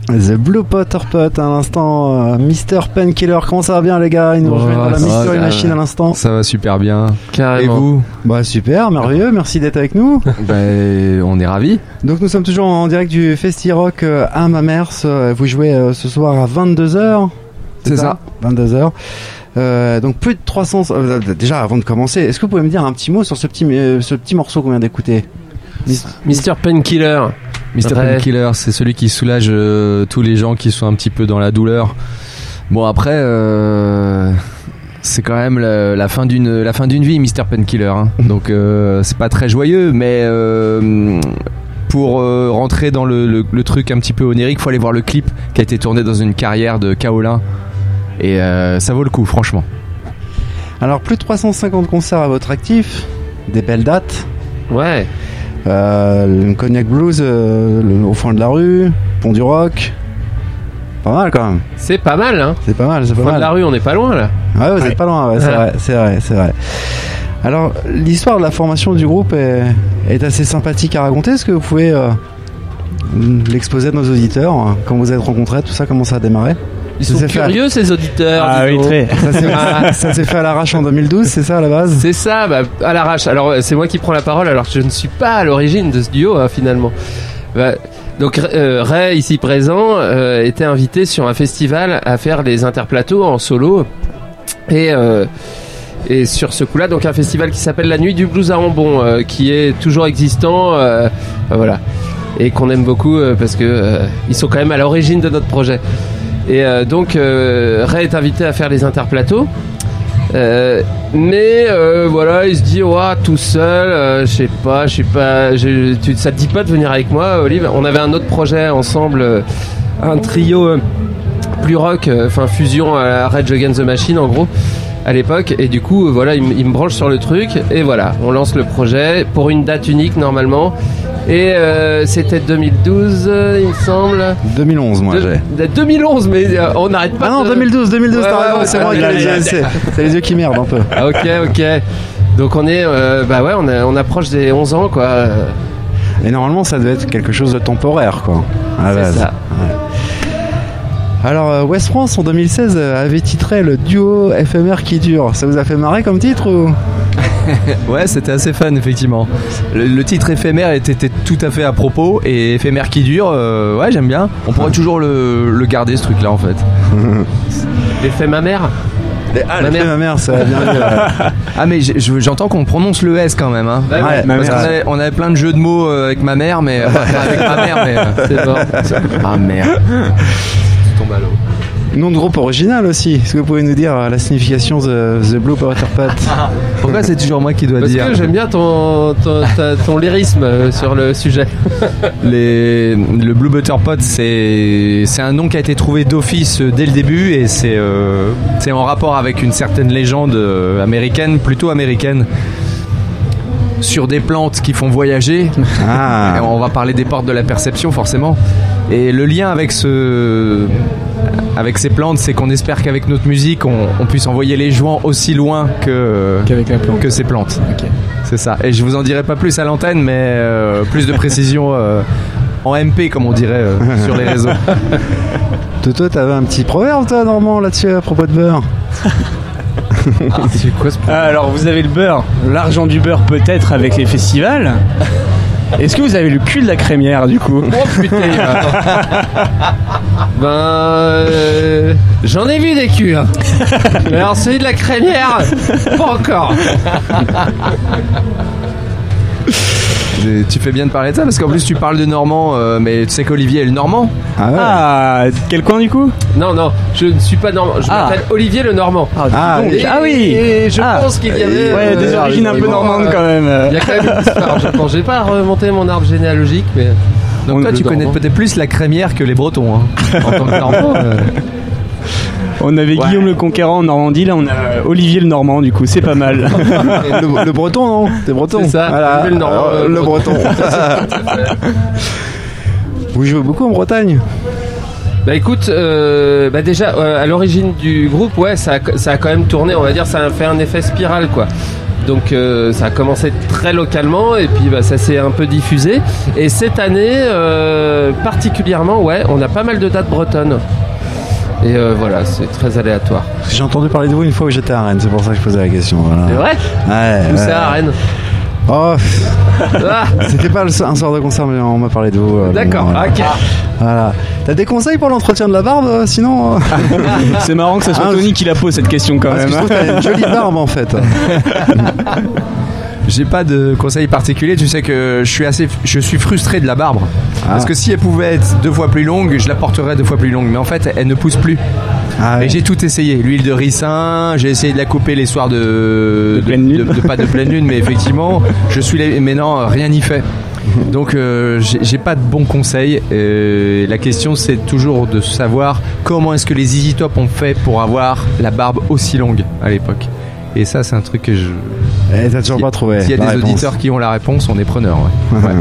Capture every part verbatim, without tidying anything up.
The Blue Potter Pot à l'instant, euh, Mister Painkiller. Comment ça va bien les gars? Ils nous Oh, rejoignent dans la ça Mystery va, Machine à l'instant. Ça va super bien. Carrément. Et vous? Bah super, merveilleux, merci d'être avec nous. Ben, on est ravis. Donc nous sommes toujours en direct du Festi Rock euh, à Mamers. Euh, Vous jouez euh, ce soir à vingt-deux heures. C'est ça. vingt-deux heures. Euh, donc plus de trois cents. Euh, déjà avant de commencer, est-ce que vous pouvez me dire un petit mot sur ce petit, euh, ce petit morceau qu'on vient d'écouter? Mister Painkiller. Mister Ouais. Painkiller, c'est celui qui soulage euh, tous les gens qui sont un petit peu dans la douleur. Bon après, euh, c'est quand même la, la fin d'une la fin d'une vie, Mister Painkiller. Hein. Donc euh, c'est pas très joyeux, mais euh, pour euh, rentrer dans le, le, le truc un petit peu onirique, faut aller voir le clip qui a été tourné dans une carrière de Kaolin. Et euh, ça vaut le coup, franchement. Alors plus de trois cent cinquante concerts à votre actif, des belles dates. Ouais. Euh, le Cognac Blues euh, le- au fond de la rue, Pont du Rock. Pas mal quand même. C'est pas mal, hein. C'est pas mal, c'est pas Point mal. de la rue, on n'est pas loin là. Ouais, vous êtes Ouais. pas loin, ouais, c'est Ouais. vrai, c'est vrai, c'est vrai. Alors, l'histoire de la formation du groupe est, est assez sympathique à raconter. Est-ce que vous pouvez euh, l'exposer à nos auditeurs, hein, quand vous êtes rencontrés, tout ça, comment ça a démarré? Ils Ça sont s'est fait à- curieux ces auditeurs. Ah dis oui, donc. très. Ça s'est, Ah. ça s'est fait à l'arrache en deux mille douze, c'est ça à la base? C'est ça, bah, à l'arrache. Alors euh, c'est moi qui prends la parole alors que je ne suis pas à l'origine de ce duo hein, finalement. Bah, donc euh, Ray ici présent euh, était invité sur un festival à faire des interplateaux en solo et euh, et sur ce coup-là donc un festival qui s'appelle la Nuit du Blues à Ambon euh, qui est toujours existant euh, bah, voilà et qu'on aime beaucoup euh, parce que euh, ils sont quand même à l'origine de notre projet. Et euh, donc euh, Ray est invité à faire les interplateaux. Euh, mais euh, voilà, il se dit ouah, tout seul, euh, je sais pas, je sais pas, je- tu, ça te dit pas de venir avec moi, Olive? On avait un autre projet ensemble, euh, un trio euh, plus rock, euh, enfin fusion à la Rage Against the Machine en gros à l'époque, et du coup euh, voilà, il, me- il me branche sur le truc et voilà, on lance le projet pour une date unique normalement. Et euh, c'était deux mille douze, euh, il me semble. deux mille onze, moi, De- j'ai. de- deux mille onze, mais euh, on n'arrête pas. Ah non, de- deux mille douze, deux mille douze, Ouais, t'as ouais, raison, ouais, c'est ouais, moi qui ouais, ai les ouais, yeux, c'est, c'est les yeux qui merdent un peu. Ah, ok, ok. Donc on est, euh, bah ouais, on, a- on approche des onze ans, quoi. Euh, Et normalement, ça devait être quelque chose de temporaire, quoi. À la C'est base. ça. Alors, euh, West France en deux mille seize euh, avait titré le duo éphémère qui dure. Ça vous a fait marrer comme titre ou? Ouais, c'était assez fun, effectivement. Le, le titre éphémère était, était tout à fait à propos, et éphémère qui dure, euh, ouais, j'aime bien. On pourrait toujours le, le garder, ce truc-là, en fait. L'effet ma mère. Ah, Ma ma mère. mère, ma mère, ça va bien. dire, ouais. Ah, mais j'ai- je- j'entends qu'on prononce le S quand même, hein. Ouais, Ouais, ma Parce mère. qu'on avait, on avait plein de jeux de mots euh, avec ma mère, mais... enfin, avec ma mère, mais... euh, C'est bon. Ah, merde. Tu tombes à l'eau. Nom de groupe original aussi. Est-ce que vous pouvez nous dire euh, la signification de The Blue Potter Pot? Pourquoi c'est toujours moi qui dois Parce dire que j'aime bien ton, ton, ta- ton lyrisme euh, sur le sujet. Les, le Blue Butter Pot, c'est c'est un nom qui a été trouvé d'office euh, dès le début, et c'est euh, c'est en rapport avec une certaine légende euh, américaine, plutôt américaine, sur des plantes qui font voyager. Ah, Et on va parler des portes de la perception, forcément. Et le lien avec ce avec ces plantes, c'est qu'on espère qu'avec notre musique, on, on puisse envoyer les joints aussi loin que Qu'avec la plante. que ces plantes. Ok. C'est ça. Et je vous en dirai pas plus à l'antenne, mais euh, plus de précision euh, en M P, comme on dirait euh, sur les réseaux. Toto, t'avais un petit proverbe, toi, Normand, là-dessus, à propos de beurre? C'est quoi ce Ah, alors vous avez le beurre, l'argent du beurre peut-être avec les festivals. Est-ce que vous avez le cul de la crémière du coup? Oh putain. Ben euh, j'en ai vu des culs hein. Mais alors celui de la crémière pas encore. Tu fais bien de parler de ça, parce qu'en plus tu parles de Normand, euh, mais tu sais qu'Olivier est le Normand. Ah ouais. Ah, quel coin du coup? Non non je ne suis pas normand. Je Ah. m'appelle Olivier le Normand. Ah, donc, Et- ah oui. Et je Ah. pense qu'il y avait Ouais, des euh, origines un peu effectivement, normandes euh, quand même. Il y a quand même une histoire. Je pense j'ai pas remonté mon arbre généalogique mais Donc On- toi, le tu connais Normand. peut-être plus la crémière que les Bretons, hein, en tant que Normand. euh. On avait Ouais. Guillaume le Conquérant en Normandie, là on a Olivier le Normand du coup, c'est pas mal. le, le breton, non? T'es breton? C'est ça, Voilà. Olivier le Normand, Euh, euh, le breton. Vous jouez beaucoup en Bretagne? Bah écoute, euh, bah déjà euh, à l'origine du groupe, ouais, ça a, ça a quand même tourné, on va dire, ça a fait un effet spirale quoi. Donc euh, ça a commencé très localement et puis bah, ça s'est un peu diffusé. Et cette année, euh, particulièrement, ouais, on a pas mal de dates bretonnes. Et euh, voilà, c'est très aléatoire. J'ai entendu parler de vous une fois où j'étais à Rennes, c'est pour ça que je posais la question. Voilà. C'est vrai ? Ouais. Où ouais. c'est à Rennes ? Oh, Ah, c'était pas le- un soir de concert, mais on m'a parlé de vous. euh, d'accord, bon, voilà. ok. Voilà. T'as des conseils pour l'entretien de la barbe, euh, sinon euh C'est marrant que ce soit Ah, Tony qui la pose cette question quand Parce que même. je trouve que t'as une jolie barbe en fait. J'ai pas de conseils particuliers. Tu sais que je suis assez, je suis frustré de la barbe. Ah. Parce que si elle pouvait être deux fois plus longue, je la porterais deux fois plus longue. Mais en fait, elle ne pousse plus. Ah, ouais. Et j'ai tout essayé. L'huile de ricin, j'ai essayé de la couper les soirs de, De pleine lune. de- de- pas de pleine lune, mais effectivement, je suis là, mais non, rien n'y fait. Donc euh, j'ai j'ai pas de bons conseils. Euh, la question c'est toujours de savoir comment est-ce que les Easy Top ont fait pour avoir la barbe aussi longue à l'époque. Et ça c'est un truc que je. Eh, t'as toujours Si- pas trouvé. S'il y a la des réponse. auditeurs qui ont la réponse, on est preneurs. Ouais. Ouais.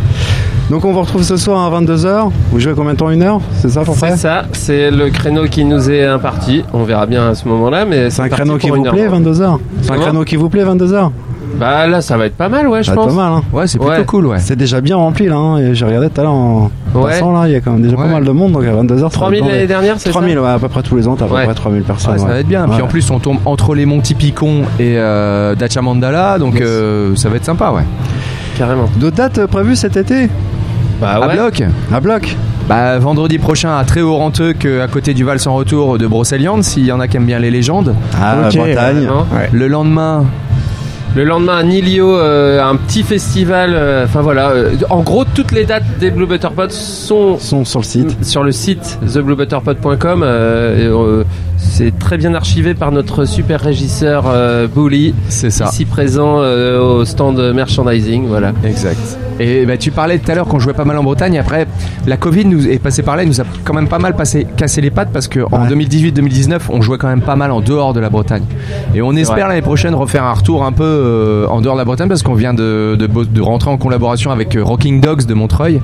Donc on vous retrouve ce soir à vingt-deux heures. Vous jouez combien de temps? Une heure? C'est ça pour C'est près? ça, c'est le créneau qui nous est imparti. On verra bien à ce moment-là, mais C'est un parti créneau qui pour vous une heure. plaît, vingt-deux heures? C'est un Comment créneau qui vous plaît, vingt-deux heures? Bah là, ça va être pas mal, ouais, je Pas pense. mal, hein. Ouais, c'est plutôt Ouais. cool, ouais. C'est déjà bien rempli là, hein. Et j'ai regardé tout à l'heure en Ouais. passant là, il y a quand même déjà Ouais. pas mal de monde, donc à vingt-deux heures. trois mille l'année dernière, c'est ça? trois mille, ouais, à peu près tous les ans, t'as à peu Ouais. près trois mille personnes. Ouais, ça ouais. va être bien. Puis Ouais. en plus, on tombe entre les Monty Picon et euh, Dacia Mandala, donc Yes. euh, ça va être sympa, ouais. Carrément. D'autres dates euh, prévues cet été? Bah À ouais. bloc. À bloc? Bah, vendredi prochain à Très-Haut-Renteux, à côté du Val sans retour de Brocéliande, s'il y en a qui aiment bien les légendes. Ah, Ok, Bretagne. Vraiment. Ouais. Le lendemain, Le lendemain à Nilio, euh, un petit festival. euh, Enfin voilà. euh, en gros, toutes les dates des Blue Butter Pods sont Sont sur le site. sur le site the blue butter pod point com. euh, et, euh, c'est très bien archivé par notre super régisseur euh, Bouli, c'est ça. ici présent euh, au stand merchandising. Voilà. Exact. Et bah, tu parlais tout à l'heure qu'on jouait pas mal en Bretagne. Après, la Covid nous est passée par là, il nous a quand même pas mal passé, cassé les pattes parce qu'en Ouais. deux mille dix-huit deux mille dix-neuf, on jouait quand même pas mal en dehors de la Bretagne. Et on espère vrai. l'année prochaine refaire un retour un peu euh, en dehors de la Bretagne parce qu'on vient de, de, bo- de rentrer en collaboration avec euh, Rocking Dogs de Montreuil.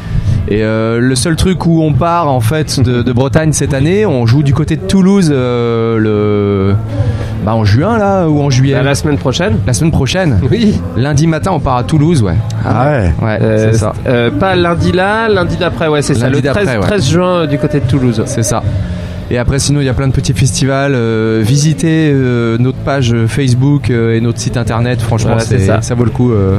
Et euh, le seul truc où on part en fait de, de Bretagne cette année, on joue du côté de Toulouse euh, le bah, en juin là ou en juillet. Bah, la semaine prochaine. La semaine prochaine. Oui. Lundi matin, on part à Toulouse, ouais. Ah ouais. Ouais, Euh, c'est ça. euh, pas lundi là, lundi d'après, ouais, c'est ça. Lundi Le treize, d'après, ouais. treize juin euh, du côté de Toulouse. C'est ça. Et après, sinon, il y a plein de petits festivals. Euh, visitez euh, notre page Facebook euh, et notre site internet. Franchement, Voilà, c'est, c'est ça. ça. vaut le coup. euh.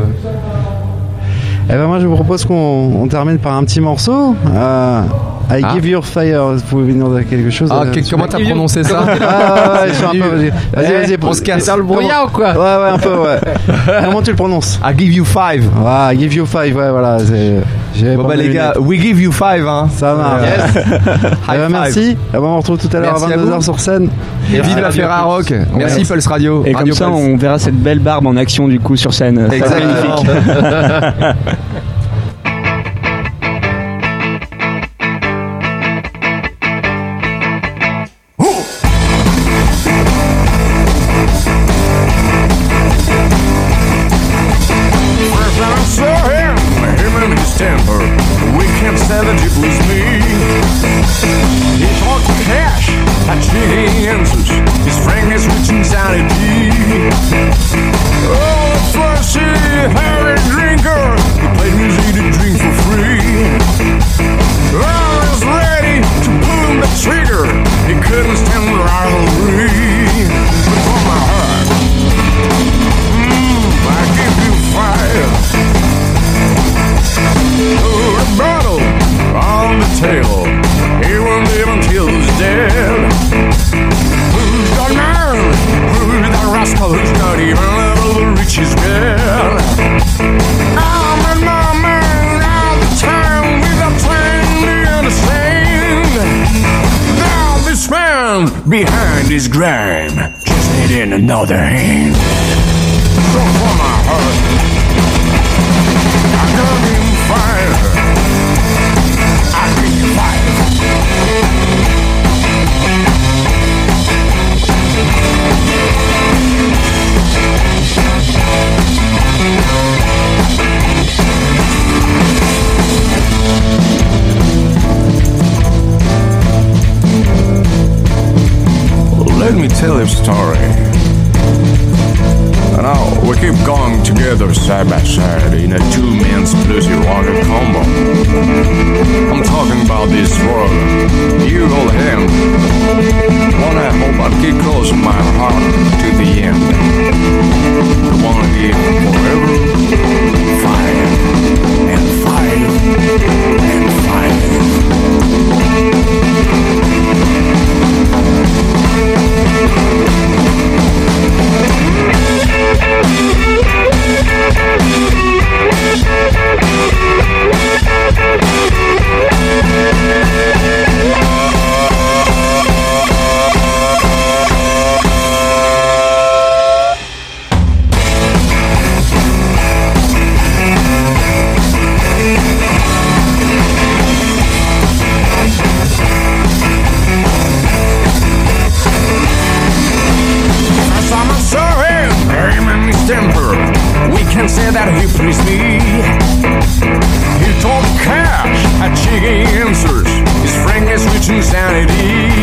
Eh ben moi je vous propose qu'on on termine par un petit morceau. Euh, I Ah. Give Your Fire. Vous pouvez venir de quelque chose? Ah, euh, que- sur- comment t'as prononcé ça? Ah ouais, ouais, je suis un peu. Vas-y, vas-y, vas-y. On se casse. C'est dans le brouillard ou quoi? Ouais, ouais, un peu, ouais. Comment tu le prononces? I give you five. Ah, I Give You Five, ouais, voilà. c'est- j'ai Bon pas bah mes les gars, lunettes. we give you five. Hein. Ça marche. Euh, Eh high ben, five. merci. Eh ben, on se retrouve tout à l'heure Merci à à vingt-deux heures vous. sur scène. Et vive Ah, la Radio Ferrarock. Pulse. Merci Ouais. Pulse Radio. Et Radio comme ça, Pulse. on verra cette belle barbe en action du coup sur scène. Ça sera Exactement. magnifique. First I saw him, him and his temper. We can't savage, it was me. He talked cash, had cheating answers. His frankness which insanity. Oh, the flashy, hairy drinker. He played music to drink for free. I was ready to pull the trigger. He couldn't stand the rivalry. But for my heart, I give you fire. Oh, the battle on the table. He won't live until he's dead. Who's that man? Who's that rascal who's not even level the richest bed? I'm in my man all the time without trying to understand. Now this man behind his grime just needing another hand. So for my heart, I got him fire. I give you fire. Let me tell you a story. When know, we keep going together side by side in a two-man split rocket combo. I'm talking about this world, you hold him. One I hope I'll keep close to my heart to the end. I wanna give forever, five, and five, and five. Temper, we can say that he pleased me. He told cash had chicken answers. His frank is rich insanity.